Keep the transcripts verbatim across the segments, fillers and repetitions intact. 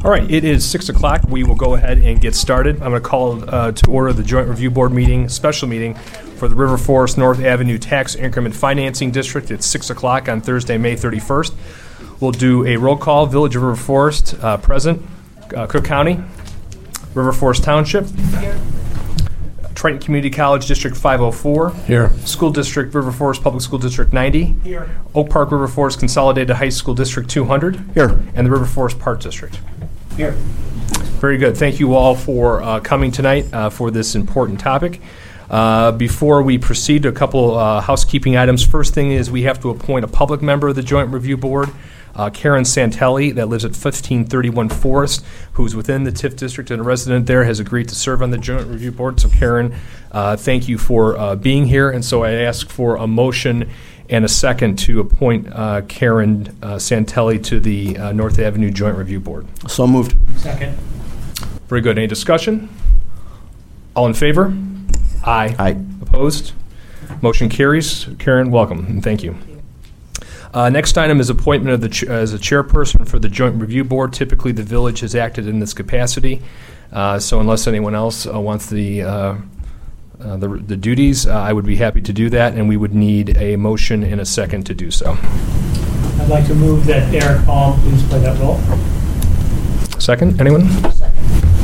All right, it is six o'clock. We will go ahead and get started. I'm going to call uh, to order the Joint Review Board meeting, special meeting for the River Forest North Avenue Tax Increment Financing District. It's six o'clock on Thursday, May thirty-first. We'll do a roll call. Village of River Forest, uh, present. Uh, Cook County, River Forest Township. Here. Triton Community College District five oh four. Here. School District River Forest Public School District ninety. Here. Oak Park River Forest Consolidated High School District two hundred. Here. And the River Forest Park District. Here. Very good. Thank you all for uh, coming tonight uh, for this important topic. Uh, before we proceed to a couple uh, housekeeping items, first thing is we have to appoint a public member of the Joint Review Board. Uh, Karen Santelli, that lives at fifteen thirty-one Forest, who's within the TIF district and a resident there, has agreed to serve on the Joint Review Board. So, Karen, uh, thank you for uh, being here. And so I ask for a motion and a second to appoint uh, Karen uh, Santelli to the uh, North Avenue Joint Review Board. So moved. Second. Very good. Any discussion? All in favor? Aye. Aye. Opposed? Motion carries. Karen, welcome, and thank you. Uh, next item is appointment of the ch- as a chairperson for the Joint Review Board. Typically, the village has acted in this capacity, uh, so unless anyone else uh, wants the, uh, uh, the the duties, uh, I would be happy to do that, and we would need a motion and a second to do so. I'd like to move that Eric Palm please play that role. Second, anyone? Second.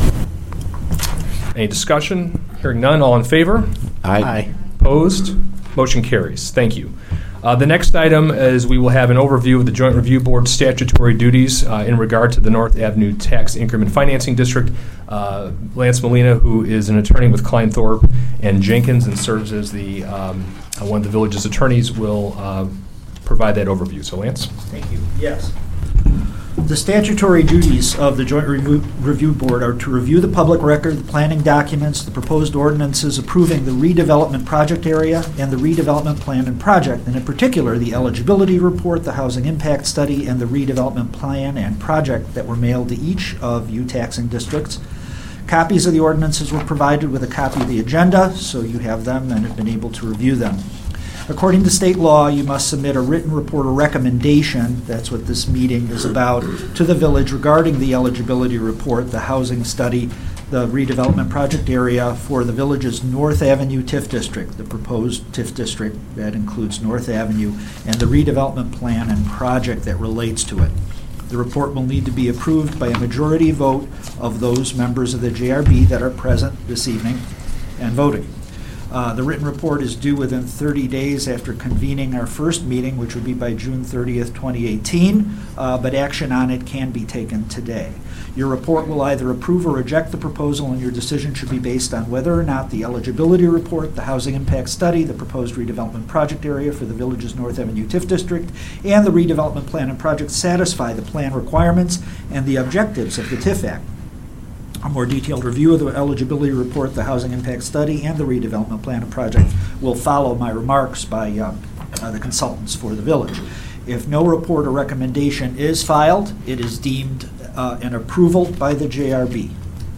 Any discussion? Hearing none, all in favor? Aye. Opposed? Motion carries. Thank you. Uh, the next item is we will have an overview of the Joint Review Board's statutory duties uh, in regard to the North Avenue Tax Increment Financing District. Uh, Lance Molina, who is an attorney with Kleinthorpe and Jenkins and serves as the um, uh, one of the village's attorneys, will uh, provide that overview. So, Lance. Thank you. Yes. The statutory duties of the Joint Review, Review Board are to review the public record, the planning documents, the proposed ordinances approving the redevelopment project area, and the redevelopment plan and project, and in particular, the eligibility report, the housing impact study, and the redevelopment plan and project that were mailed to each of you taxing districts. Copies of the ordinances were provided with a copy of the agenda, so you have them and have been able to review them. According to state law, you must submit a written report or recommendation, that's what this meeting is about, to the village regarding the eligibility report, the housing study, the redevelopment project area for the village's North Avenue TIF district, the proposed TIF district that includes North Avenue, and the redevelopment plan and project that relates to it. The report will need to be approved by a majority vote of those members of the J R B that are present this evening and voting. Uh, the written report is due within thirty days after convening our first meeting, which would be by June thirtieth, twenty eighteen, uh, but action on it can be taken today. Your report will either approve or reject the proposal, and your decision should be based on whether or not the eligibility report, the housing impact study, the proposed redevelopment project area for the village's North Avenue TIF district, and the redevelopment plan and project satisfy the plan requirements and the objectives of the TIF Act. A more detailed review of the eligibility report, the housing impact study, and the redevelopment plan and project will follow my remarks by uh, uh, the consultants for the village. If no report or recommendation is filed, it is deemed uh, an approval by the J R B.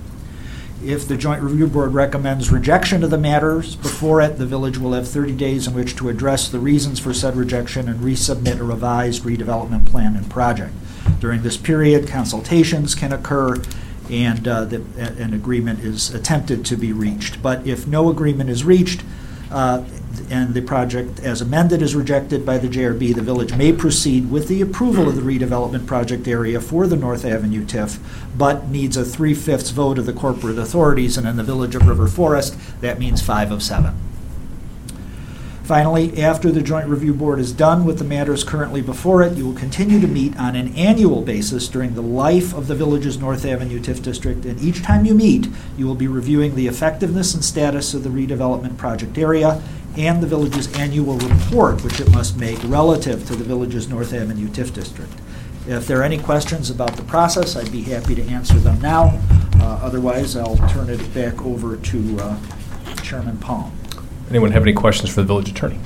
If the Joint Review Board recommends rejection of the matters before it, the village will have thirty days in which to address the reasons for said rejection and resubmit a revised redevelopment plan and project. During this period, consultations can occur and uh, the, an agreement is attempted to be reached. But if no agreement is reached uh, and the project as amended is rejected by the J R B, the village may proceed with the approval of the redevelopment project area for the North Avenue TIF, but needs a three-fifths vote of the corporate authorities, and in the village of River Forest, that means five of seven. Finally, after the Joint Review Board is done with the matters currently before it, you will continue to meet on an annual basis during the life of the village's North Avenue TIF district, and each time you meet, you will be reviewing the effectiveness and status of the redevelopment project area and the village's annual report, which it must make relative to the village's North Avenue TIF district. If there are any questions about the process, I'd be happy to answer them now. Uh, otherwise, I'll turn it back over to uh, Chairman Palm. Anyone have any questions for the village attorney?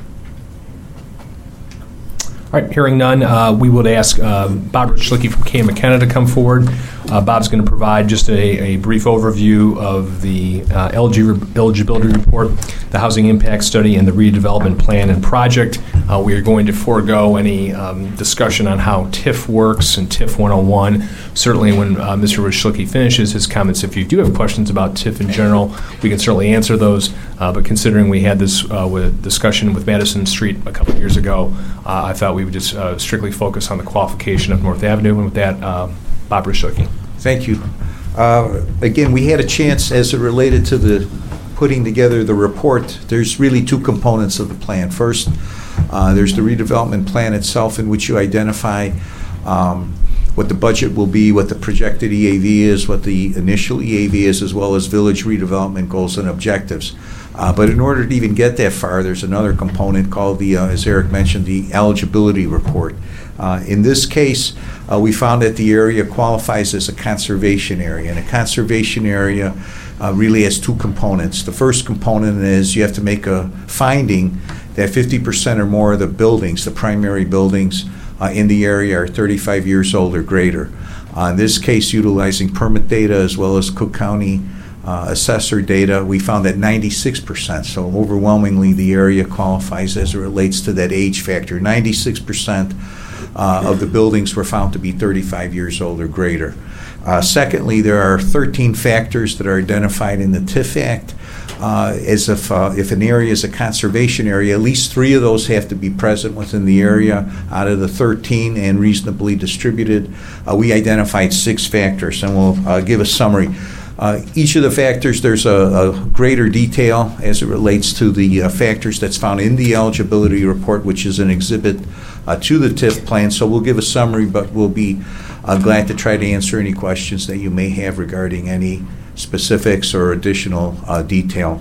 All right, hearing none, uh, we would ask uh, Bob Richlicki from K. McKenna to come forward. Uh, Bob's going to provide just a, a brief overview of the uh, eligi- eligibility report, the housing impact study, and the redevelopment plan and project. Uh, we are going to forego any um, discussion on how T I F works and T I F one oh one. Certainly when uh, Mister Rishlicki finishes his comments, if you do have questions about T I F in general, we can certainly answer those. Uh, but considering we had this uh, with discussion with Madison Street a couple of years ago, uh, I thought we would just uh, strictly focus on the qualification of North Avenue. And with that, uh, Bob Rishlicki. Thank you. Uh, again, we had a chance as it related to the putting together the report. There's really two components of the plan. First, uh, there's the redevelopment plan itself, in which you identify um, what the budget will be, what the projected E A V is, what the initial E A V is, as well as village redevelopment goals and objectives. Uh, but in order to even get that far, there's another component called the, uh, as Eric mentioned, the eligibility report. Uh, in this case, uh, we found that the area qualifies as a conservation area, and a conservation area uh, really has two components. The first component is you have to make a finding that fifty percent or more of the buildings, the primary buildings uh, in the area, are thirty-five years old or greater. Uh, in this case, utilizing permit data as well as Cook County Uh, assessor data, we found that ninety-six percent, so overwhelmingly the area qualifies as it relates to that age factor. ninety-six percent uh, of the buildings were found to be thirty-five years old or greater. Uh, secondly, there are thirteen factors that are identified in the T I F Act. Uh, as if, uh, if an area is a conservation area, at least three of those have to be present within the area out of the thirteen and reasonably distributed. Uh, we identified six factors, and we'll uh, give a summary. Uh, each of the factors, there's a, a greater detail as it relates to the uh, factors that's found in the eligibility report, which is an exhibit uh, to the T I F plan. So we'll give a summary, but we'll be uh, glad to try to answer any questions that you may have regarding any specifics or additional uh, detail.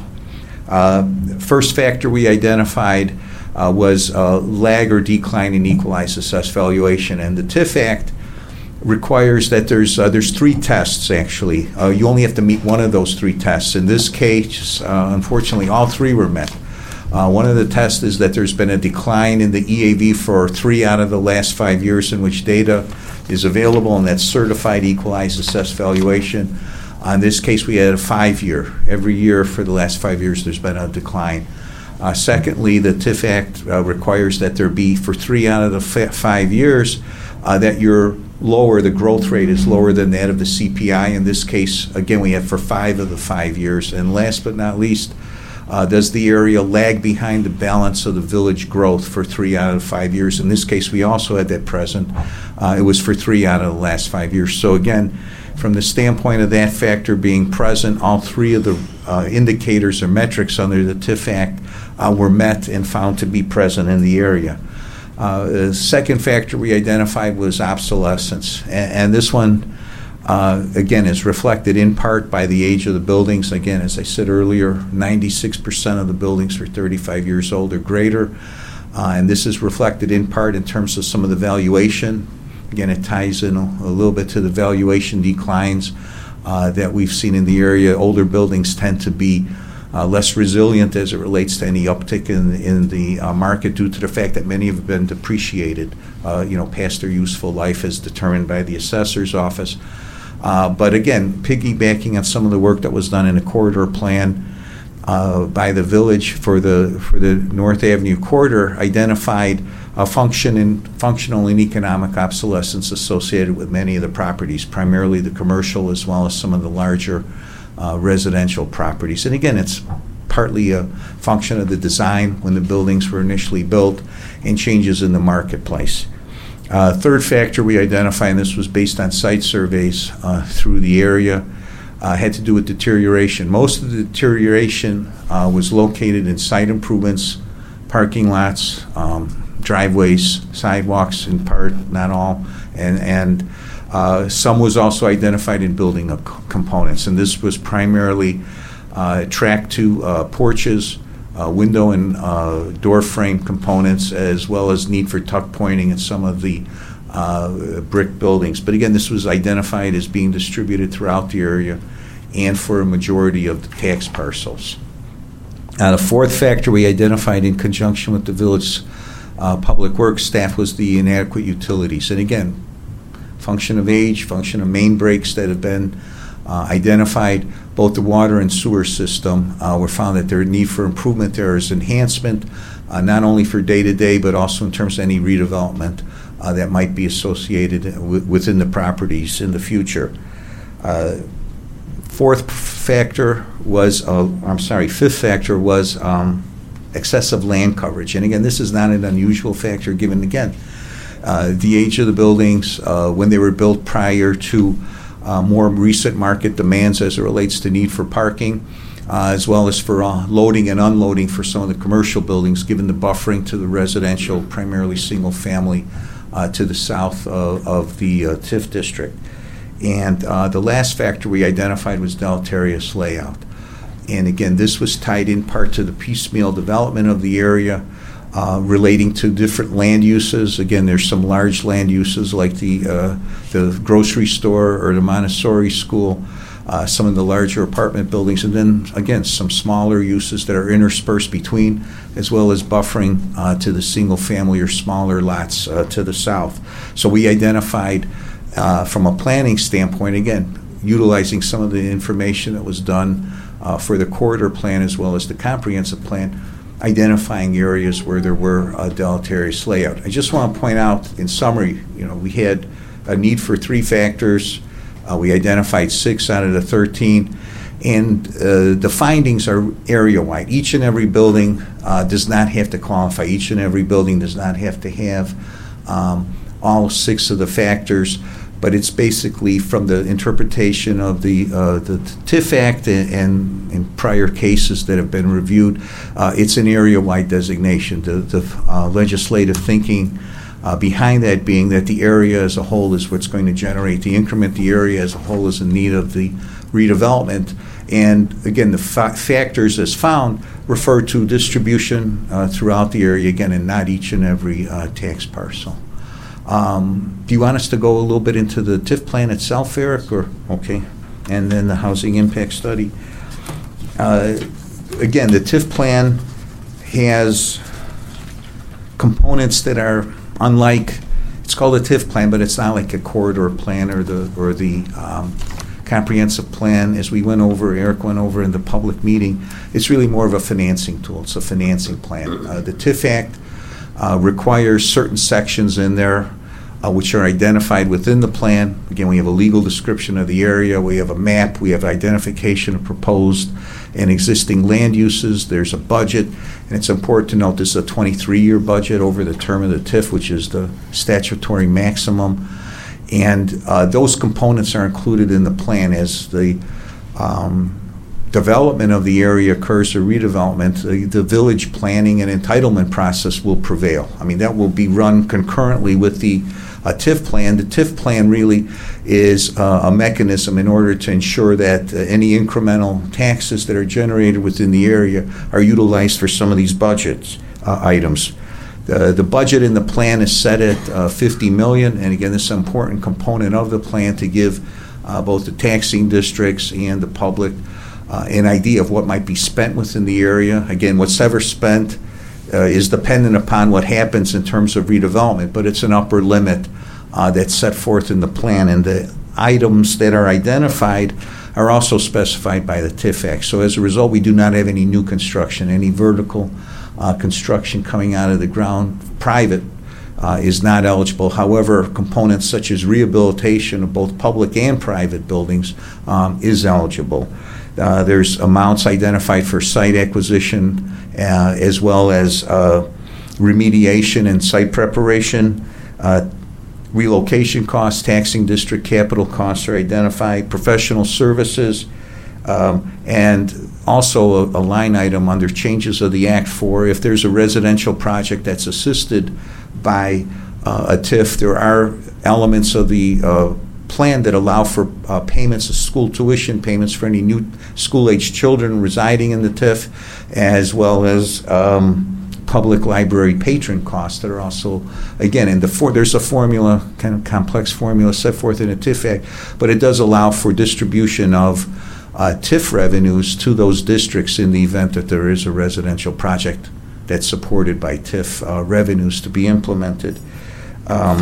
Uh, first factor we identified uh, was uh, lag or decline in equalized assessed valuation, and the T I F Act requires that there's uh, there's three tests, actually. Uh, you only have to meet one of those three tests. In this case, uh, unfortunately, all three were met. Uh, one of the tests is that there's been a decline in the E A V for three out of the last five years in which data is available, and that's certified equalized assessed valuation. Uh, in this case, we had a five-year. Every year for the last five years, there's been a decline. Uh, secondly, the T I F Act uh, requires that there be, for three out of the f- five years, uh, that you're lower, the growth rate is lower than that of the C P I. In this case, again, we have for five of the five years. And last but not least, uh, does the area lag behind the balance of the village growth for three out of five years? In this case, we also had that present. Uh, it was for three out of the last five years. So again, from the standpoint of that factor being present, all three of the uh, indicators or metrics under the T I F Act uh, were met and found to be present in the area. Uh, the second factor we identified was obsolescence, and, and this one, uh, again, is reflected in part by the age of the buildings. Again, as I said earlier, ninety-six percent of the buildings are thirty-five years old or greater, uh, and this is reflected in part in terms of some of the valuation. Again, it ties in a, a little bit to the valuation declines uh, that we've seen in the area. Older buildings tend to be Uh, less resilient as it relates to any uptick in, in the uh, market due to the fact that many have been depreciated, uh, you know, past their useful life as determined by the assessor's office. Uh, but again, piggybacking on some of the work that was done in the corridor plan uh, by the village for the for the North Avenue corridor, identified a function in, functional and economic obsolescence associated with many of the properties, primarily the commercial as well as some of the larger Uh, residential properties. And again, it's partly a function of the design when the buildings were initially built and changes in the marketplace. Uh, third factor we identified, and this was based on site surveys uh, through the area, uh, had to do with deterioration. Most of the deterioration uh, was located in site improvements, parking lots, um, driveways, sidewalks in part, not all, and and Uh, some was also identified in building of c- components, and this was primarily uh, track to uh, porches, uh, window and uh, door frame components, as well as need for tuck pointing in some of the uh, brick buildings. But again, this was identified as being distributed throughout the area and for a majority of the tax parcels. Uh, the fourth factor we identified in conjunction with the village uh, public works staff was the inadequate utilities. And again, function of age, function of main breaks that have been uh, identified. Both the water and sewer system uh, were found that their need for improvement there is enhancement, uh, not only for day-to-day, but also in terms of any redevelopment uh, that might be associated w- within the properties in the future. Uh, fourth factor was, uh, I'm sorry, fifth factor was um, excessive land coverage. And again, this is not an unusual factor given, again, uh, the age of the buildings, uh, when they were built prior to uh, more recent market demands as it relates to need for parking, uh, as well as for uh, loading and unloading for some of the commercial buildings, given the buffering to the residential, primarily single family, uh, to the south of, of the uh, TIF district. And uh, the last factor we identified was deleterious layout. And again, this was tied in part to the piecemeal development of the area, uh, relating to different land uses. Again, there's some large land uses like the uh, the grocery store or the Montessori school, uh, some of the larger apartment buildings, and then again some smaller uses that are interspersed between, as well as buffering uh, to the single family or smaller lots uh, to the south. So we identified uh, from a planning standpoint, again, utilizing some of the information that was done Uh, for the corridor plan as well as the comprehensive plan, identifying areas where there were uh, deleterious layout. I just want to point out, in summary, you know, we had a need for three factors. Uh, we identified six out of the thirteen, and uh, the findings are area-wide. Each and every building uh, does not have to qualify. Each and every building does not have to have um, all six of the factors. But it's basically from the interpretation of the uh, the TIF Act and, and in prior cases that have been reviewed, uh, it's an area-wide designation. The, the uh, legislative thinking uh, behind that being that the area as a whole is what's going to generate the increment. The area as a whole is in need of the redevelopment. And again, the fa- factors as found refer to distribution uh, throughout the area, again, and not each and every uh, tax parcel. Um, do you want us to go a little bit into the TIF plan itself, Eric, or okay, and then the housing impact study? Uh, again, the TIF plan has components that are unlike. It's called a TIF plan, but it's not like a corridor plan or the or the um, comprehensive plan. As we went over, Eric went over in the public meeting. It's really more of a financing tool. It's a financing plan. Uh, the TIF Act Uh, requires certain sections in there uh, which are identified within the plan. Again, we have a legal description of the area, we have a map, we have identification of proposed and existing land uses, there's a budget, and it's important to note this is a twenty-three-year budget over the term of the TIF, which is the statutory maximum. And uh, those components are included in the plan as the um, development of the area occurs, or redevelopment, the, the village planning and entitlement process will prevail. I mean, that will be run concurrently with the uh, TIF plan. The TIF plan really is uh, a mechanism in order to ensure that uh, any incremental taxes that are generated within the area are utilized for some of these budget uh, items. The, the budget in the plan is set at uh, fifty million dollars, and again, this is an important component of the plan to give uh, both the taxing districts and the public Uh, an idea of what might be spent within the area. Again, what's ever spent uh, is dependent upon what happens in terms of redevelopment, but it's an upper limit uh, that's set forth in the plan, and the items that are identified are also specified by the TIF Act. So as a result, we do not have any new construction, any vertical uh, construction coming out of the ground. Private uh, is not eligible. However, components such as rehabilitation of both public and private buildings um, is eligible. Uh, there's amounts identified for site acquisition uh, as well as uh, remediation and site preparation. Uh, relocation costs, taxing district capital costs are identified, professional services, um, and also a, a line item under changes of the Act for if there's a residential project that's assisted by uh, a TIF, there are elements of the uh, plan that allow for uh, payments of school tuition, payments for any new school-aged children residing in the TIF, as well as um, public library patron costs that are also, again, in the for, there's a formula, kind of complex formula set forth in the TIF Act, but it does allow for distribution of uh, TIF revenues to those districts in the event that there is a residential project that's supported by TIF uh, revenues to be implemented. Um,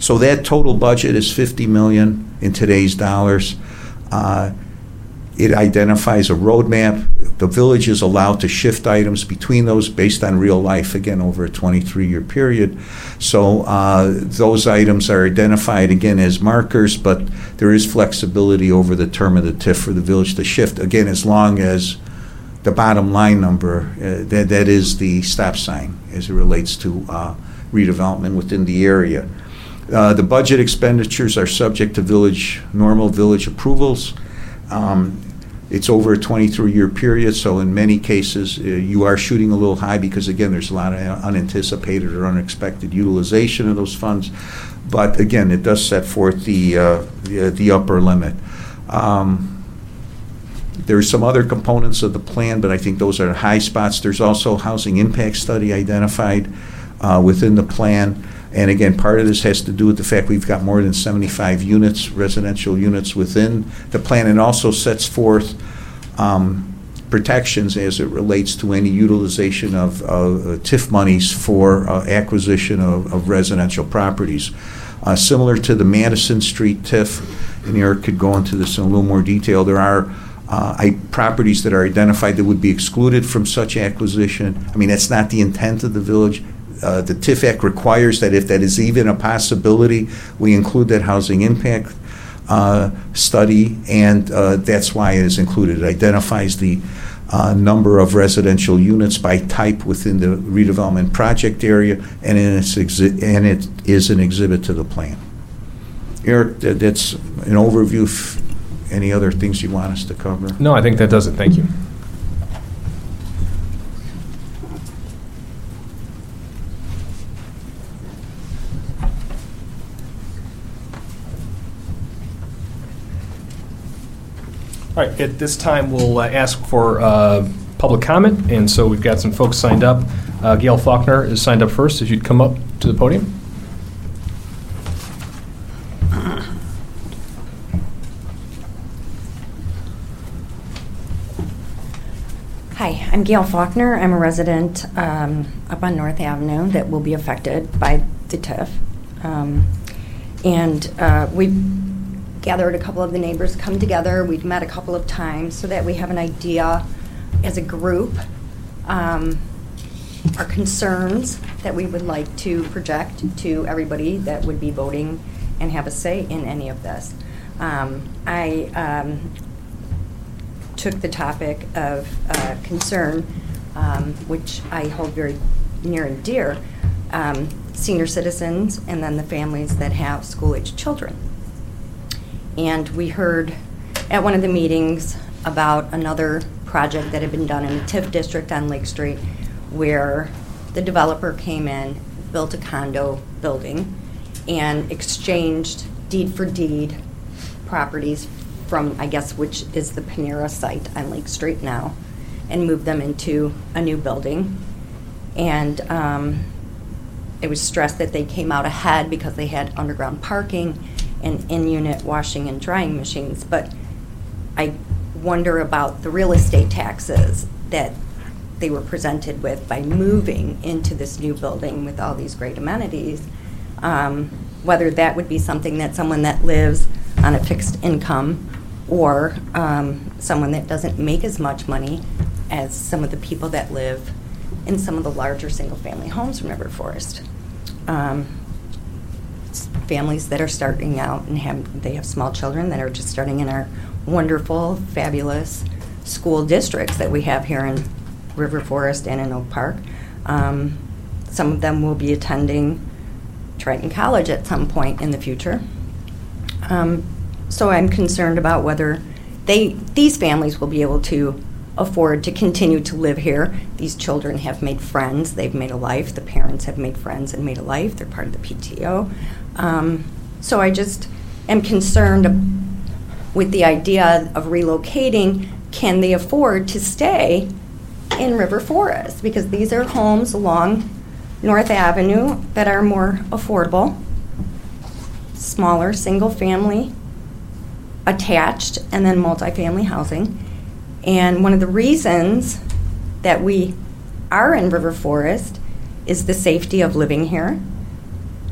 So that total budget is fifty million dollars in today's dollars. Uh, It identifies a roadmap. The village is allowed to shift items between those based on real life, again, over a twenty-three-year period. So uh, those items are identified, again, as markers, but there is flexibility over the term of the T I F for the village to shift, again, as long as the bottom line number, uh, that, that is the stop sign as it relates to uh, redevelopment within the area. Uh, the budget expenditures are subject to village, normal village approvals. Um, It's over a twenty-three-year period, so in many cases, uh, you are shooting a little high because, again, there's a lot of unanticipated or unexpected utilization of those funds. But, again, it does set forth the, uh, the, the upper limit. Um, There's some other components of the plan, but I think those are high spots. There's also housing impact study identified uh, within the plan. And again, part of this has to do with the fact we've got more than seventy-five units, residential units within the plan, and also sets forth um, protections as it relates to any utilization of uh, T I F monies for uh, acquisition of, of residential properties. Uh, similar to the Madison Street T I F, and Eric could go into this in a little more detail, there are uh, I, properties that are identified that would be excluded from such acquisition. I mean, that's not the intent of the village. Uh, the T I F Act requires that if that is even a possibility, we include that housing impact uh, study, and uh, that's why it is included. It identifies the uh, number of residential units by type within the redevelopment project area, and, it's exi- and it is an exhibit to the plan. Eric, that, that's an overview. Of any other things you want us to cover? No, I think that does it. Thank you. All right, at this time, we'll uh, ask for uh, public comment, and so we've got some folks signed up. Uh, Gail Faulkner is signed up first. If you'd come up to the podium. Hi, I'm Gail Faulkner. I'm a resident um, up on North Avenue that will be affected by the T I F. Um, and uh, we've gathered a couple of the neighbors, come together. We've met a couple of times so that we have an idea as a group, um, our concerns that we would like to project to everybody that would be voting and have a say in any of this. Um, I um, took the topic of uh, concern, um, which I hold very near and dear, um, senior citizens and then the families that have school-aged children. And we heard at one of the meetings about another project that had been done in the T I F district on Lake Street, where the developer came in, built a condo building, and exchanged deed for deed properties from, I guess, which is the Panera site on Lake Street now, and moved them into a new building. And um, it was stressed that they came out ahead because they had underground parking and in-unit washing and drying machines. But I wonder about the real estate taxes that they were presented with by moving into this new building with all these great amenities, um, whether that would be something that someone that lives on a fixed income or um, someone that doesn't make as much money as some of the people that live in some of the larger single-family homes from River Forest. Um, families that are starting out and have they have small children that are just starting in our wonderful, fabulous school districts that we have here in River Forest and in Oak Park. Um, some of them will be attending Triton College at some point in the future. Um, so I'm concerned about whether they these families will be able to afford to continue to live here. These children have made friends. They've made a life. The parents have made friends and made a life. They're part of the P T O. Um, so I just am concerned with the idea of relocating. Can they afford to stay in River Forest? Because these are homes along North Avenue that are more affordable, smaller, single-family, attached, and then multifamily housing. And one of the reasons that we are in River Forest is the safety of living here.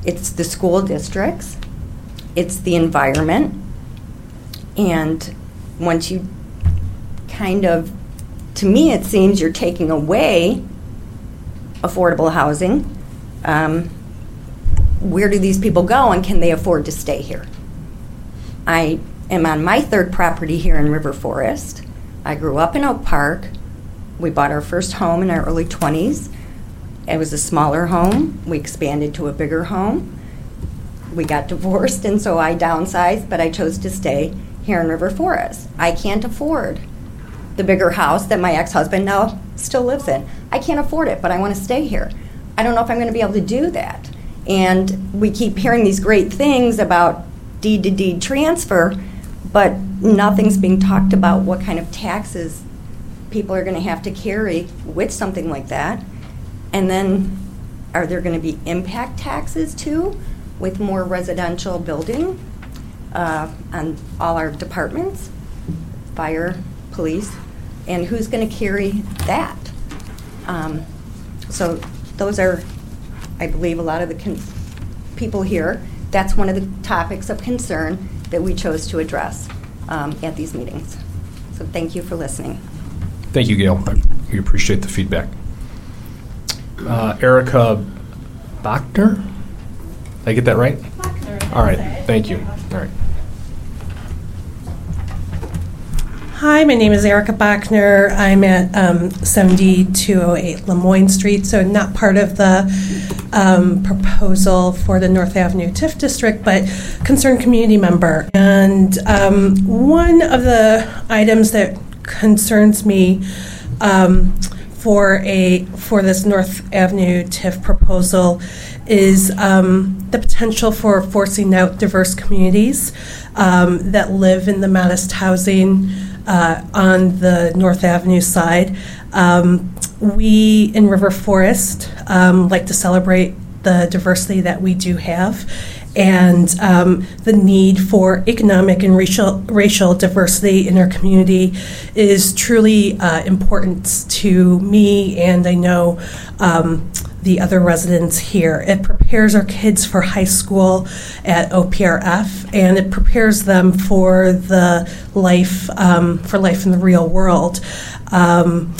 it's the school districts, it's the environment, and once you kind of, to me, it seems you're taking away affordable housing. Um, where do these people go, and can they afford to stay here? I am on my third property here in River Forest. I grew up in Oak Park. We bought our first home in our early twenties. It was a smaller home. We expanded to a bigger home. We got divorced, and so I downsized, but I chose to stay here in River Forest. I can't afford the bigger house that my ex-husband now still lives in. I can't afford it, but I want to stay here. I don't know if I'm going to be able to do that. And we keep hearing these great things about deed-to-deed transfer, but nothing's being talked about what kind of taxes people are going to have to carry with something like that. And then are there going to be impact taxes too with more residential building uh, on all our departments, fire, police, and who's going to carry that? Um, so those are, I believe, a lot of the con- people here. That's one of the topics of concern that we chose to address um, at these meetings. So thank you for listening. Thank you, Gail. I, we appreciate the feedback. Uh, Erica Bachner? Did I get that right? Bachner. All right. Thank you. All right. Hi, my name is Erica Bachner. I'm at um, seventy-two oh eight Lemoyne Street, so not part of the um, proposal for the North Avenue TIF district, but concerned community member. And um, one of the items that concerns me um, for a for this North Avenue TIF proposal is um, the potential for forcing out diverse communities um, that live in the modest housing uh, on the North Avenue side. Um, we in River Forest um, like to celebrate the diversity that we do have, and um, the need for economic and racial racial diversity in our community is truly uh, important to me, and I know um, the other residents here. It prepares our kids for high school at O P R F, and it prepares them for the life um, for life in the real world. Um,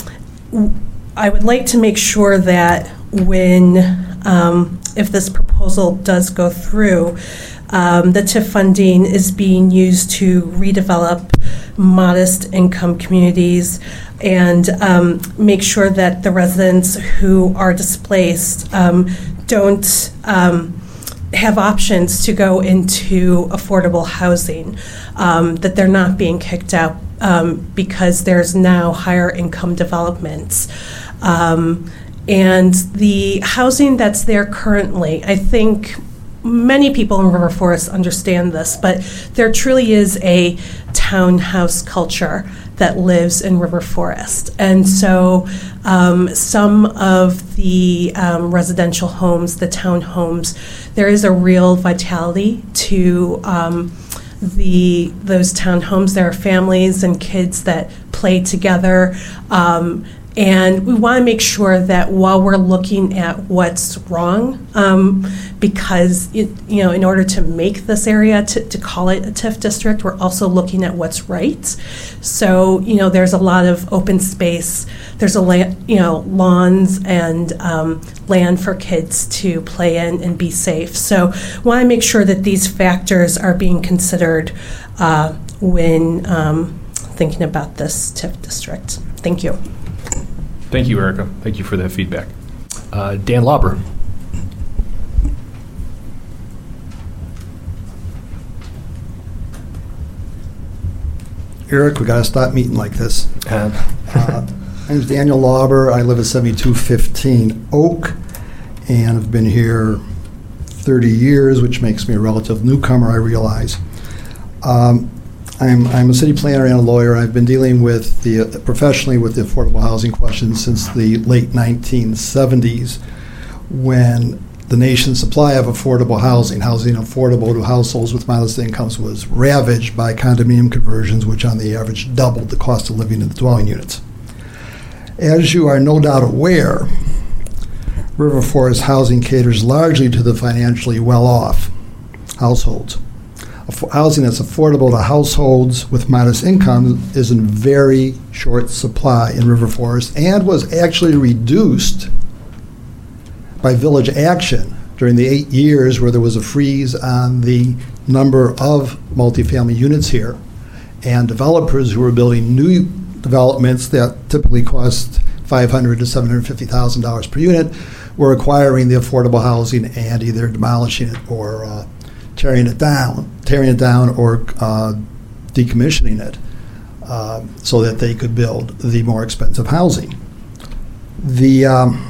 I would like to make sure that when um, if this proposal does go through, um, the TIF funding is being used to redevelop modest income communities and um, make sure that the residents who are displaced um, don't um, have options to go into affordable housing, um, that they're not being kicked out um, because there's now higher income developments. Um, and the housing that's there currently, I think many people in River Forest understand this, but there truly is a townhouse culture that lives in River Forest. And so um, some of the um, residential homes, the townhomes, there is a real vitality to um, the those townhomes. There are families and kids that play together. Um, And we want to make sure that while we're looking at what's wrong, um, because it, you know, in order to make this area to, to call it a TIF district, we're also looking at what's right. So you know, there's a lot of open space. There's a la- you know lawns and um, land for kids to play in and be safe. So want to make sure that these factors are being considered uh, when um, thinking about this TIF district. Thank you. Thank you, Erica. Thank you for that feedback. Uh, Dan Lauber. Eric, we got to stop meeting like this. Uh, Uh, my name is Daniel Lauber. I live at seventy-two fifteen Oak, and I've been here thirty years, which makes me a relative newcomer, I realize. Um, I'm, I'm a city planner and a lawyer. I've been dealing with the uh, professionally with the affordable housing question since the late nineteen seventies, when the nation's supply of affordable housing, housing affordable to households with modest incomes, was ravaged by condominium conversions, which on the average doubled the cost of living in the dwelling units. As you are no doubt aware, River Forest housing caters largely to the financially well-off households. Aff- Housing that's affordable to households with modest incomes is in very short supply in River Forest and was actually reduced by village action during the eight years where there was a freeze on the number of multifamily units here. And developers who were building new developments that typically cost five hundred thousand to seven hundred fifty thousand dollars per unit were acquiring the affordable housing and either demolishing it or uh, tearing it down, tearing it down or uh, decommissioning it uh, so that they could build the more expensive housing. The um,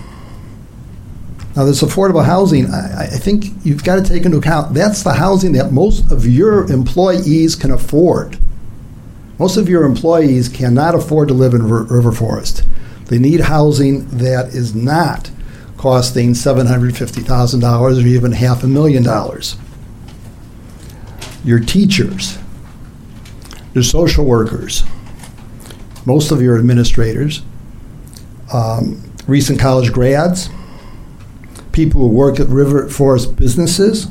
now this affordable housing, I, I think you've got to take into account that's the housing that most of your employees can afford. Most of your employees cannot afford to live in R- River Forest. They need housing that is not costing seven hundred fifty thousand dollars or even half a million dollars. Your teachers, your social workers, most of your administrators, um, recent college grads, people who work at River Forest businesses,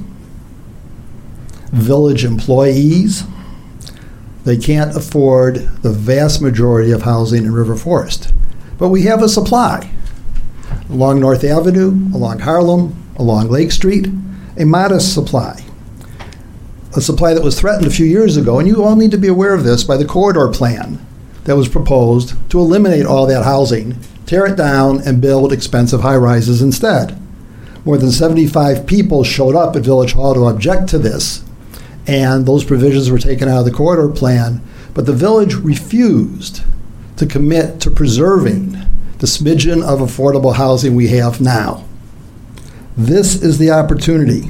village employees, they can't afford the vast majority of housing in River Forest. But we have a supply. Along North Avenue, along Harlem, along Lake Street, a modest supply. A supply that was threatened a few years ago, and you all need to be aware of this, by the corridor plan that was proposed to eliminate all that housing, tear it down, and build expensive high-rises instead. More than seventy-five people showed up at Village Hall to object to this, and those provisions were taken out of the corridor plan, but the village refused to commit to preserving the smidgen of affordable housing we have now. This is the opportunity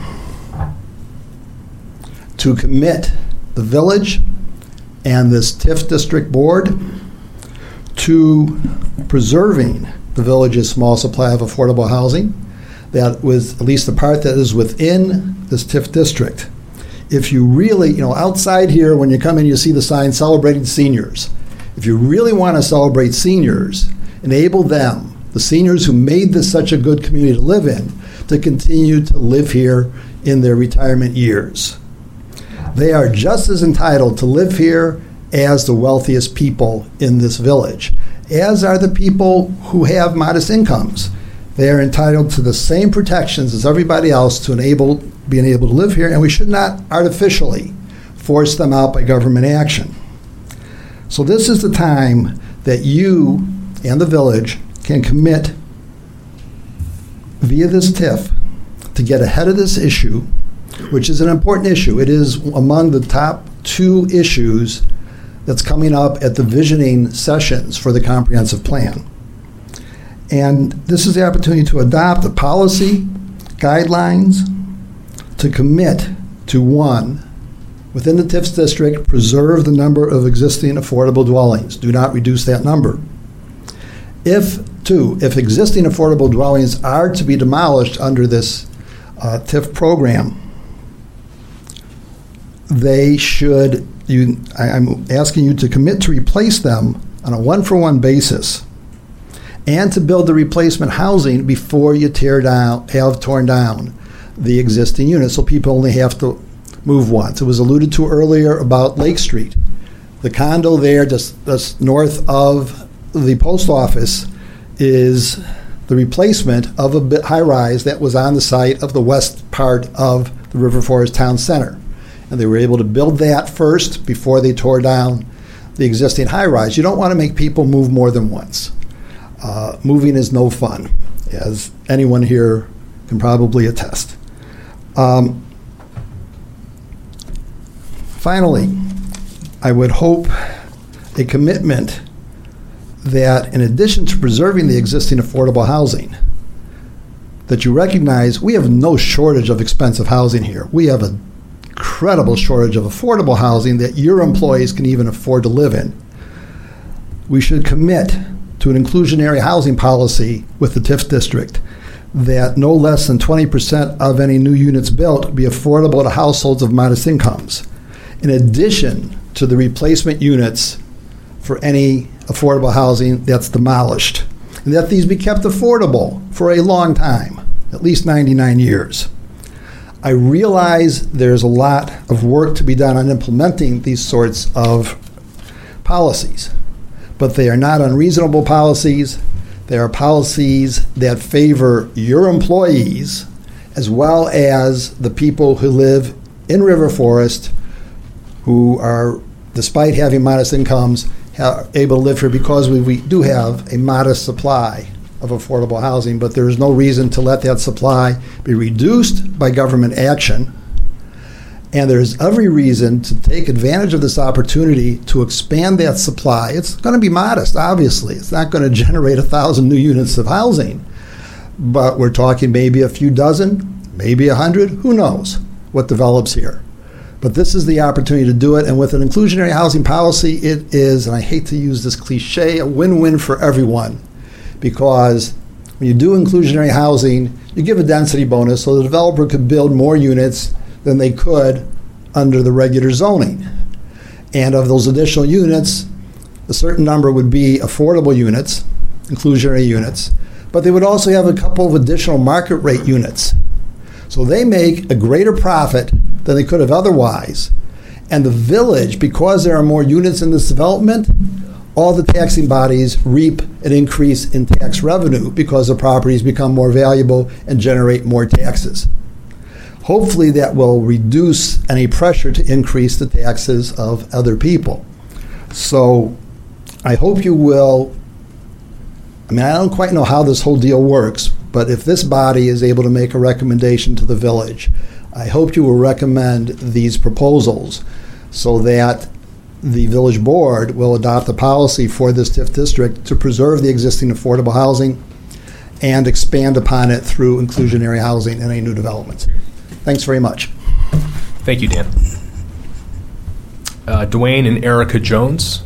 to commit the village and this TIF district board to preserving the village's small supply of affordable housing that was at least the part that is within this TIF district. If you really, you know, outside here when you come in you see the sign celebrating seniors. If you really want to celebrate seniors, enable them, the seniors who made this such a good community to live in, to continue to live here in their retirement years. They are just as entitled to live here as the wealthiest people in this village, as are the people who have modest incomes. They are entitled to the same protections as everybody else to enable being able to live here, and we should not artificially force them out by government action. So this is the time that you and the village can commit via this TIF to get ahead of this issue, which is an important issue. It is among the top two issues that's coming up at the visioning sessions for the comprehensive plan. And this is the opportunity to adopt the policy guidelines to commit to, one, within the TIF district, preserve the number of existing affordable dwellings. Do not reduce that number. If, two, if existing affordable dwellings are to be demolished under this uh, TIF program, they should, you, I, I'm asking you to commit to replace them on a one-for-one basis and to build the replacement housing before you tear down, have torn down the existing units, so people only have to move once. It was alluded to earlier about Lake Street. The condo there just, just north of the post office is the replacement of a bit high-rise that was on the site of the west part of the River Forest Town Center. And they were able to build that first before they tore down the existing high-rise. You don't want to make people move more than once. Uh, moving is no fun, as anyone here can probably attest. Um, finally, I would hope a commitment that in addition to preserving the existing affordable housing, that you recognize we have no shortage of expensive housing here. We have an incredible shortage of affordable housing that your employees can even afford to live in. We should commit to an inclusionary housing policy with the TIF district that no less than twenty percent of any new units built be affordable to households of modest incomes, in addition to the replacement units for any affordable housing that's demolished. and that these be kept affordable for a long time, at least ninety-nine years. I realize there's a lot of work to be done on implementing these sorts of policies, but they are not unreasonable policies. They are policies that favor your employees as well as the people who live in River Forest, who are, despite having modest incomes, are able to live here because we, we do have a modest supply of affordable housing, but there is no reason to let that supply be reduced by government action. And there's every reason to take advantage of this opportunity to expand that supply. It's going to be modest, obviously. It's not going to generate a thousand new units of housing, but we're talking maybe a few dozen, maybe a hundred, who knows what develops here. But this is the opportunity to do it, and with an inclusionary housing policy, it is, and I hate to use this cliche, a win-win for everyone. Because when you do inclusionary housing, you give a density bonus so the developer could build more units than they could under the regular zoning. And of those additional units, a certain number would be affordable units, inclusionary units, but they would also have a couple of additional market rate units. So they make a greater profit than they could have otherwise. And the village, because there are more units in this development, all the taxing bodies reap an increase in tax revenue because the properties become more valuable and generate more taxes. Hopefully that will reduce any pressure to increase the taxes of other people. So I hope you will, I mean, I don't quite know how this whole deal works, but if this body is able to make a recommendation to the village, I hope you will recommend these proposals so that the village board will adopt a policy for this TIF district to preserve the existing affordable housing and expand upon it through inclusionary housing in any new developments. Thanks very much. Thank you, Dan. Uh, Dwayne and Erica Jones.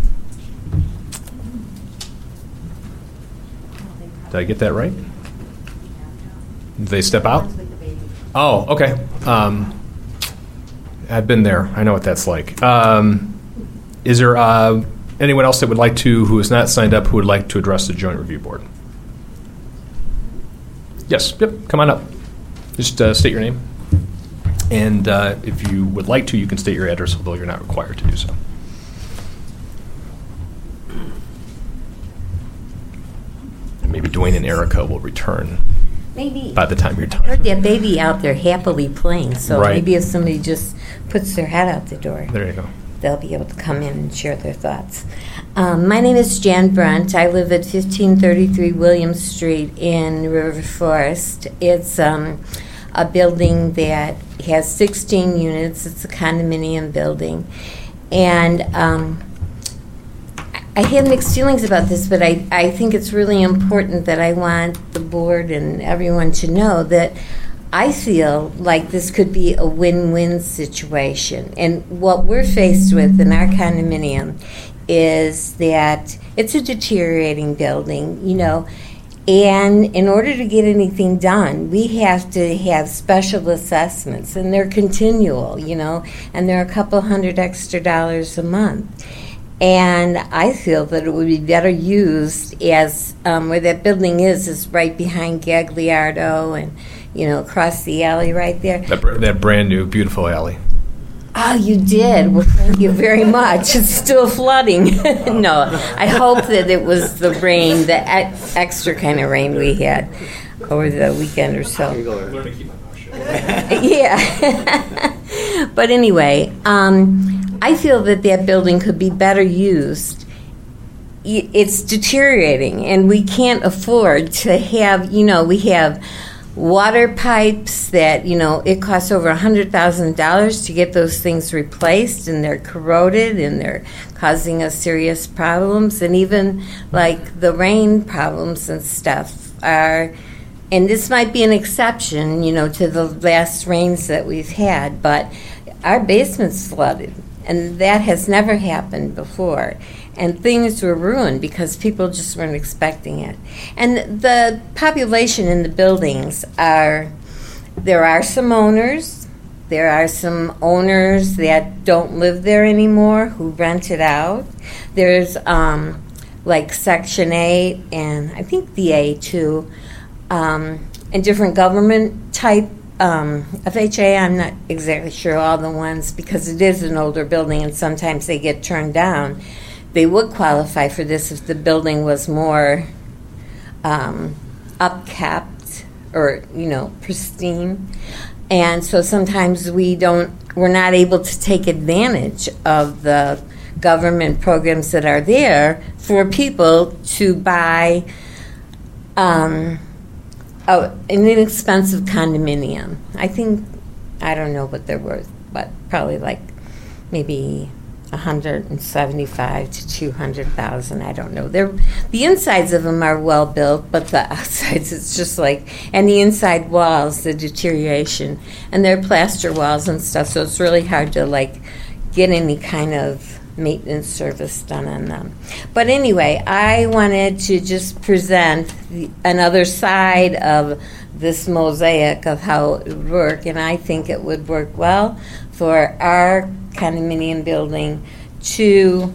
Did I get that right? Did they step out? Oh, okay. Um, I've been there. I know what that's like. Um, is there uh, anyone else that would like to, who is not signed up, who would like to address the Joint Review Board? Yes. Yep. Come on up. Just uh, state your name. And uh, if you would like to, you can state your address, although you're not required to do so. And maybe Dwayne and Erica will return Maybe. by the time you're I heard done. that baby out there happily playing, so Right. maybe if somebody just puts their head out the door, There you go. they'll be able to come in and share their thoughts. Um, my name is Jan Brunt. I live at fifteen thirty-three William Street in River Forest. It's um, a building that has sixteen units. It's a condominium building. And um, I have mixed feelings about this, but I, I think it's really important that I want the board and everyone to know that I feel like this could be a win-win situation. And what we're faced with in our condominium is that it's a deteriorating building, you know, and in order to get anything done, we have to have special assessments, and they're continual, you know, and they're a couple hundred extra dollars a month. And I feel that it would be better used as, um, where that building is, is right behind Gagliardo and, you know, across the alley right there. That, br- that brand new, beautiful alley. Oh, you did? Well, thank you very much. It's still flooding. No, I hope that it was the rain, the ex- extra kind of rain we had over the weekend or so. Yeah. But anyway, um, I feel that that building could be better used. I- It's deteriorating, and we can't afford to have, you know, we have water pipes that, you know, it costs over one hundred thousand dollars to get those things replaced, and they're corroded, and they're causing us serious problems. And even, like, the rain problems and stuff are, and this might be an exception, you know, to the last rains that we've had, but our basement's flooded, and that has never happened before. And things were ruined because people just weren't expecting it. And the population in the buildings are, there are some owners, there are some owners that don't live there anymore who rent it out. There's um, like Section eight and I think the A too, um, and different government type um, F H A. I'm not exactly sure all the ones because it is an older building and sometimes they get turned down. They would qualify for this if the building was more um, upkept or, you know, pristine. And so sometimes we don't, we're not able to take advantage of the government programs that are there for people to buy um, a, an inexpensive condominium. I think, I don't know what they're worth, but probably like maybe one hundred seventy-five to two hundred thousand. I don't know. They're, the insides of them are well built, but the outsides, it's just like, and the inside walls, the deterioration, and they're plaster walls and stuff, so it's really hard to like get any kind of maintenance service done on them. But anyway, I wanted to just present the, another side of this mosaic of how it would work, and I think it would work well for our condominium building to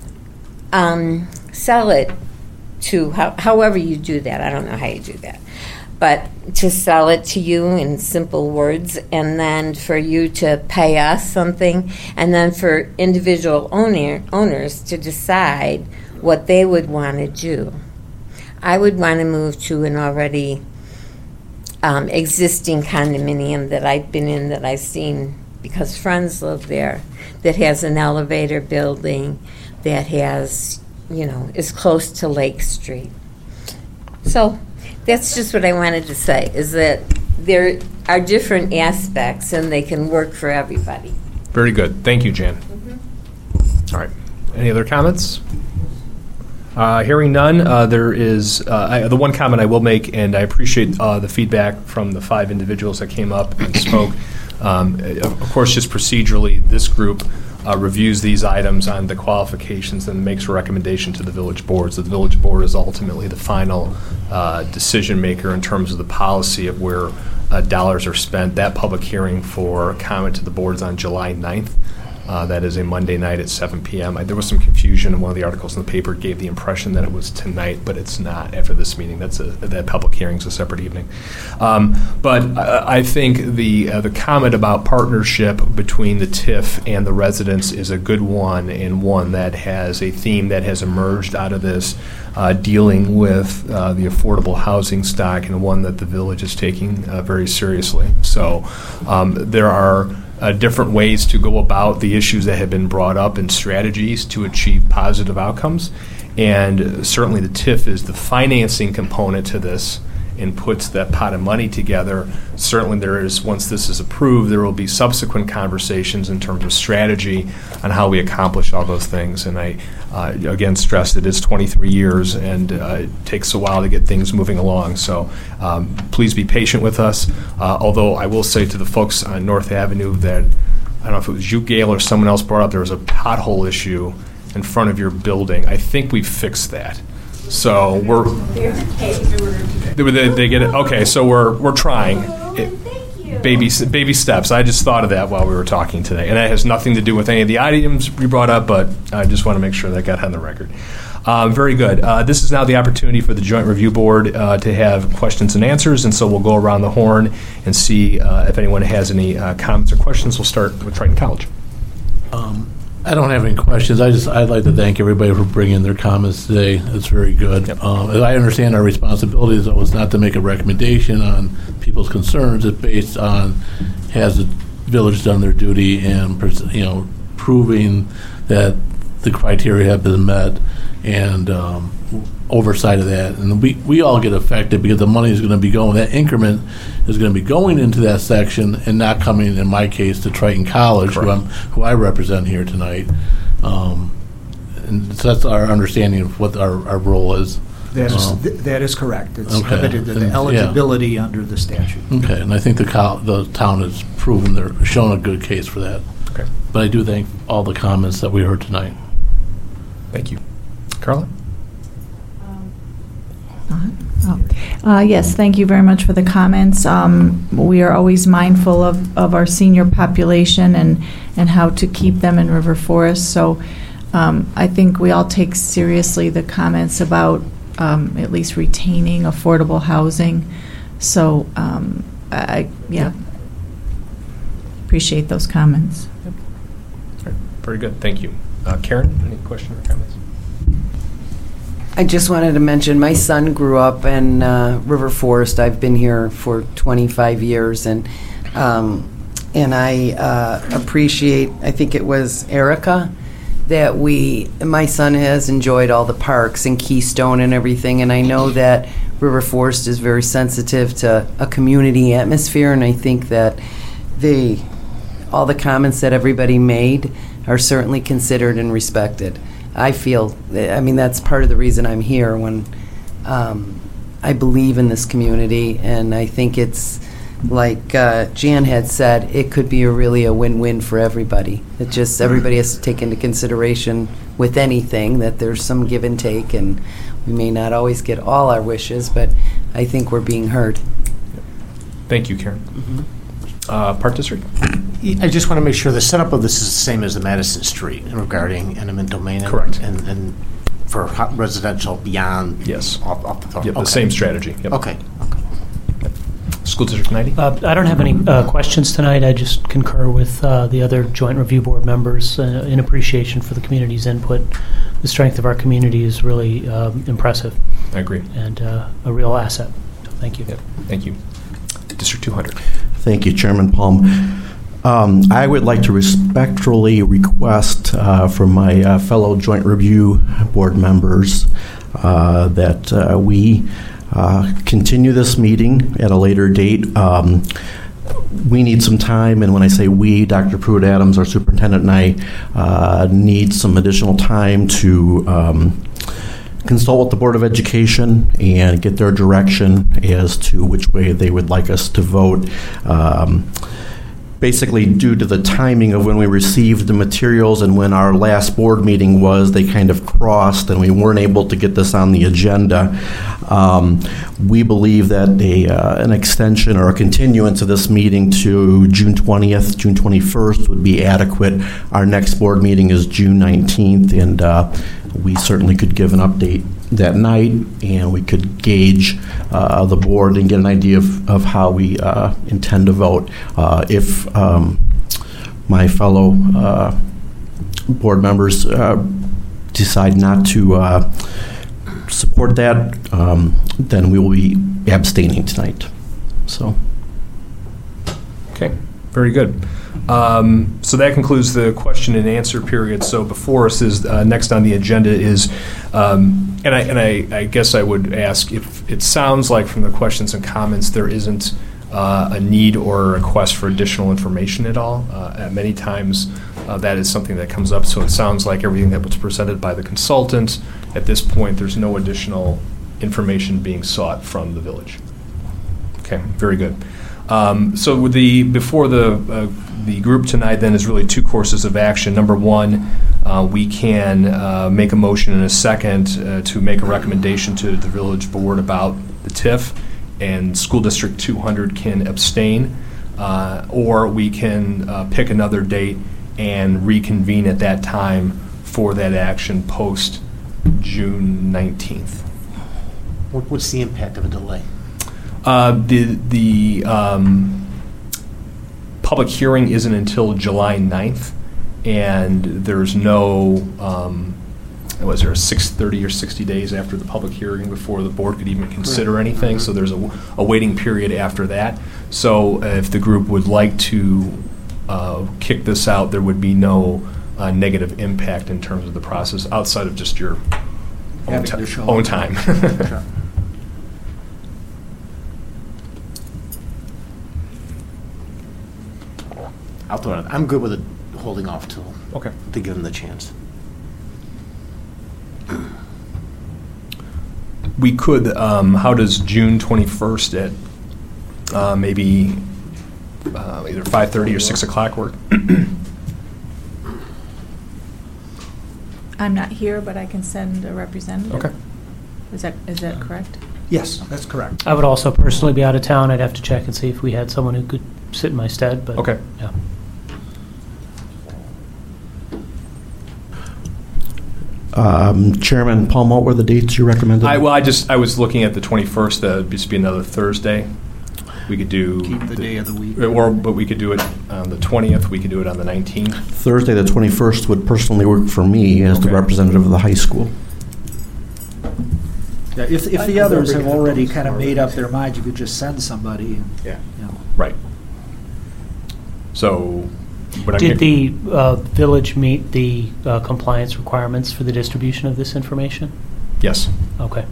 um, sell it to how, however you do that. I don't know how you do that. But to sell it to you in simple words, and then for you to pay us something, and then for individual owner, owners to decide what they would want to do. I would want to move to an already um, existing condominium that I've been in, that I've seen because friends live there, that has an elevator building, that has, you know, is close to Lake Street. So that's just what I wanted to say, is that there are different aspects and they can work for everybody. Very good. Thank you, Jan. Mm-hmm. All right. Any other comments? Uh, hearing none, uh, there is uh, I, the one comment I will make, and I appreciate uh, the feedback from the five individuals that came up and spoke. Um, of course, just procedurally, this group uh, reviews these items on the qualifications and makes a recommendation to the village board. So the village board is ultimately the final uh, decision maker in terms of the policy of where uh, dollars are spent. That public hearing for comment to the board is on July ninth. Uh, that is a Monday night at seven p.m. I, there was some confusion in one of the articles in the paper. It gave the impression that it was tonight, but it's not after this meeting. That's a, that public hearing is a separate evening. Um, but I, I think the uh, the comment about partnership between the T I F and the residents is a good one, and one that has a theme that has emerged out of this, uh, dealing with uh, the affordable housing stock, and one that the village is taking uh, very seriously. So um, there are Uh, different ways to go about the issues that have been brought up and strategies to achieve positive outcomes. And certainly the T I F is the financing component to this and puts that pot of money together. Certainly there is, once this is approved, there will be subsequent conversations in terms of strategy on how we accomplish all those things. And I, uh, again, stress it is twenty-three years, and uh, it takes a while to get things moving along. So um, please be patient with us. Uh, although I will say to the folks on North Avenue that, I don't know if it was you, Gail, or someone else brought up, there was a pothole issue in front of your building. I think we fixed that. So we're they, they, they get it. Okay, so we're we're trying. It, baby baby steps. I just thought of that while we were talking today, and that has nothing to do with any of the items you brought up. But I just want to make sure that got on the record. Um, very good. Uh, this is now the opportunity for the Joint Review Board uh, to have questions and answers, and so we'll go around the horn and see uh, if anyone has any uh, comments or questions. We'll start with Triton College. Um, I don't have any questions. I just, I'd like to thank everybody for bringing their comments today. It's very good. Yep. Um, as I understand, our responsibility is always not to make a recommendation on people's concerns. It's based on, has the village done their duty and, you know, proving that the criteria have been met, and um, oversight of that. And we, we all get affected because the money is going to be going, that increment is going to be going into that section and not coming, in my case, to Triton College, who, I'm, who I represent here tonight. Um, and so that's our understanding of what our, our role is. That is, Um, th- that is correct. It's okay. limited to the And- eligibility yeah. under the statute. Okay, and I think the, col- the town has proven, they're shown a good case for that. Okay. But I do thank all the comments that we heard tonight. Thank you. Carla? Oh. Uh, yes, thank you very much for the comments. Um, we are always mindful of, of our senior population and, and how to keep them in River Forest. So um, I think we all take seriously the comments about um, at least retaining affordable housing. So, um, I, yeah, appreciate those comments. All right. Very good. Thank you. Uh, Karen, any questions or comments? I just wanted to mention, my son grew up in uh, River Forest. I've been here for twenty-five years, and um, and I uh, appreciate, I think it was Erica, that we, my son has enjoyed all the parks and Keystone and everything, and I know that River Forest is very sensitive to a community atmosphere, and I think that they, all the comments that everybody made are certainly considered and respected. I feel, I mean, that's part of the reason I'm here, when um, I believe in this community, and I think it's, like uh, Jan had said, it could be a really a win-win for everybody. It just, everybody has to take into consideration with anything that there's some give and take, and we may not always get all our wishes, but I think we're being heard. Thank you, Karen. Mm-hmm. Uh, Park District? I just want to make sure the setup of this is the same as the Madison Street regarding eminent domain. And, Correct. And, and for hot residential beyond. Yes. Off, off the top. Yep, Okay. the same strategy. Yep. Okay. Okay. School District ninety? Uh, I don't have any uh, questions tonight. I just concur with uh, the other Joint Review Board members uh, in appreciation for the community's input. The strength of our community is really um, impressive. I agree. And uh, a real asset. So thank you. Yep. Thank you. District two hundred. Thank you, Chairman Palm. Um, I would like to respectfully request uh, from my uh, fellow Joint Review Board members uh, that uh, we uh, continue this meeting at a later date. Um, we need some time, and when I say we, Doctor Pruitt-Adams, our superintendent, and I uh, need some additional time to um, consult with the Board of Education and get their direction as to which way they would like us to vote. Um, basically, due to the timing of when we received the materials and when our last board meeting was, they kind of crossed and we weren't able to get this on the agenda. Um, we believe that a, uh, an extension or a continuance of this meeting to June twentieth, June twenty-first would be adequate. Our next board meeting is June nineteenth, and uh, we certainly could give an update that night, and we could gauge uh, the board and get an idea of, of how we uh, intend to vote. Uh, if um, my fellow uh, board members uh, decide not to uh, support that, um, then we will be abstaining tonight. So. Okay, very good. Um, so that concludes the question and answer period. So before us is uh, next on the agenda is, um, and I and I, I guess I would ask if it sounds like from the questions and comments there isn't uh, a need or a request for additional information at all. Uh, at many times uh, that is something that comes up. So it sounds like everything that was presented by the consultant at this point, there's no additional information being sought from the village. Okay, very good. Um, so with the before the uh, the group tonight then is really two courses of action. Number one, uh, we can uh, make a motion in a second uh, to make a recommendation to the village board about the T I F, and School District two hundred can abstain, uh, or we can uh, pick another date and reconvene at that time for that action post June nineteenth. What, what's the impact of a delay? Uh, the the um, public hearing isn't until July ninth, and there's no, um, was there a six thirty or sixty days after the public hearing before the board could even consider anything, so there's a, a waiting period after that. So uh, if the group would like to uh, kick this out, there would be no uh, negative impact in terms of the process outside of just your own, ti- own time. Sure. I'll throw it. I'm good with it holding off till Okay. to give them the chance. We could, um, how does June twenty-first at uh, maybe uh, either five thirty or six o'clock work? I'm not here, but I can send a representative. Okay. Is that, is that correct? Yes, that's correct. I would also personally be out of town. I'd have to check and see if we had someone who could sit in my stead, but. Okay. Yeah. Um, Chairman Palm, what were the dates you recommended? I, well, I just, I was looking at the twenty-first, that would just be another Thursday. We could do. Keep the day of the week. Or, but we could do it on the twentieth, we could do it on the nineteenth. Thursday, the twenty-first would personally work for me as the Okay. representative of the high school. Yeah, if, if the others have already kind of made up their mind, you could just send somebody. and, Yeah. you know. Right. So, but I'm Did hear- the uh, village meet the uh, compliance requirements for the distribution of this information? Yes. Okay.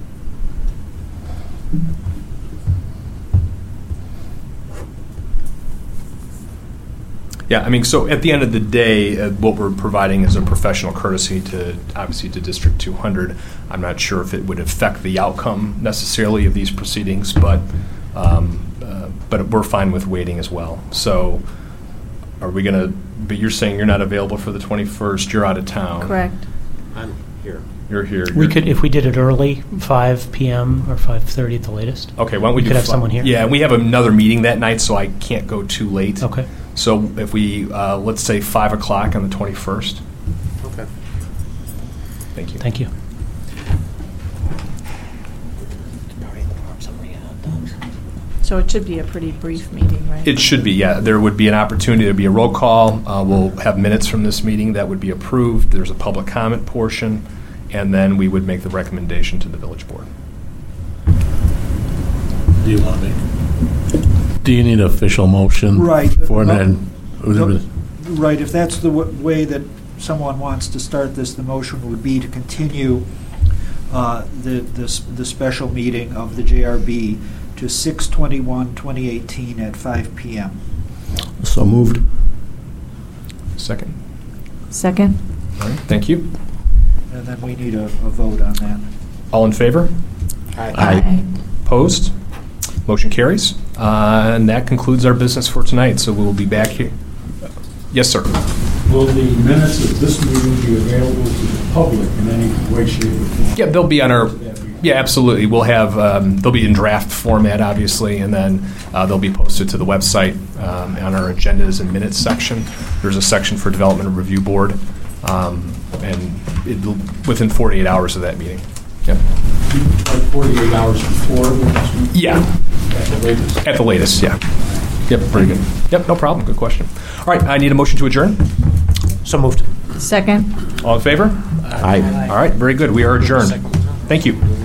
Yeah, I mean, so at the end of the day, uh, what we're providing is a professional courtesy to, obviously, to District two hundred. I'm not sure if it would affect the outcome necessarily of these proceedings, but um, uh, but we're fine with waiting as well. So are we going to, but you're saying you're not available for the twenty-first, you're out of town. Correct. I'm here. You're here. We You're- could, if we did it early, five p.m. or five thirty at the latest. Okay, why don't we We do could have fi- someone here. Yeah, we have another meeting that night, so I can't go too late. Okay. So if we, uh, let's say five o'clock on the twenty-first. Okay. Thank you. Thank you. So it should be a pretty brief meeting, right? It should be, yeah. There would be an opportunity, there'd be a roll call. Uh, We'll have minutes from this meeting that would be approved. There's a public comment portion, and then we would make the recommendation to the village board. Do you want me? Do you need an official motion? Right. For No. that? No. Right, if that's the w- way that someone wants to start this, the motion would be to continue uh, the, the s- the special meeting of the J R B to six twenty-one twenty eighteen at five p.m. So moved. Second. Second? All right, thank you. And then we need a, a vote on that. All in favor? Aye. Opposed? Motion carries. Uh, And that concludes our business for tonight, so we will be back here. Yes, sir. Will the minutes of this meeting be available to the public in any way, shape, or form? Yeah, they'll be on our, yeah, absolutely. We'll have, um, they'll be in draft format, obviously, and then uh, they'll be posted to the website um, on our agendas and minutes section. There's a section for Development and Review Board, um, and it'll, within forty-eight hours of that meeting. Yep. Like forty-eight hours before? the next meeting? Yeah. At the latest? At the latest, yeah. Yep, very good. Yep, no problem. Good question. All right, I need a motion to adjourn. So moved. Second? All in favor? Aye. All right, very good. We are adjourned. Thank you.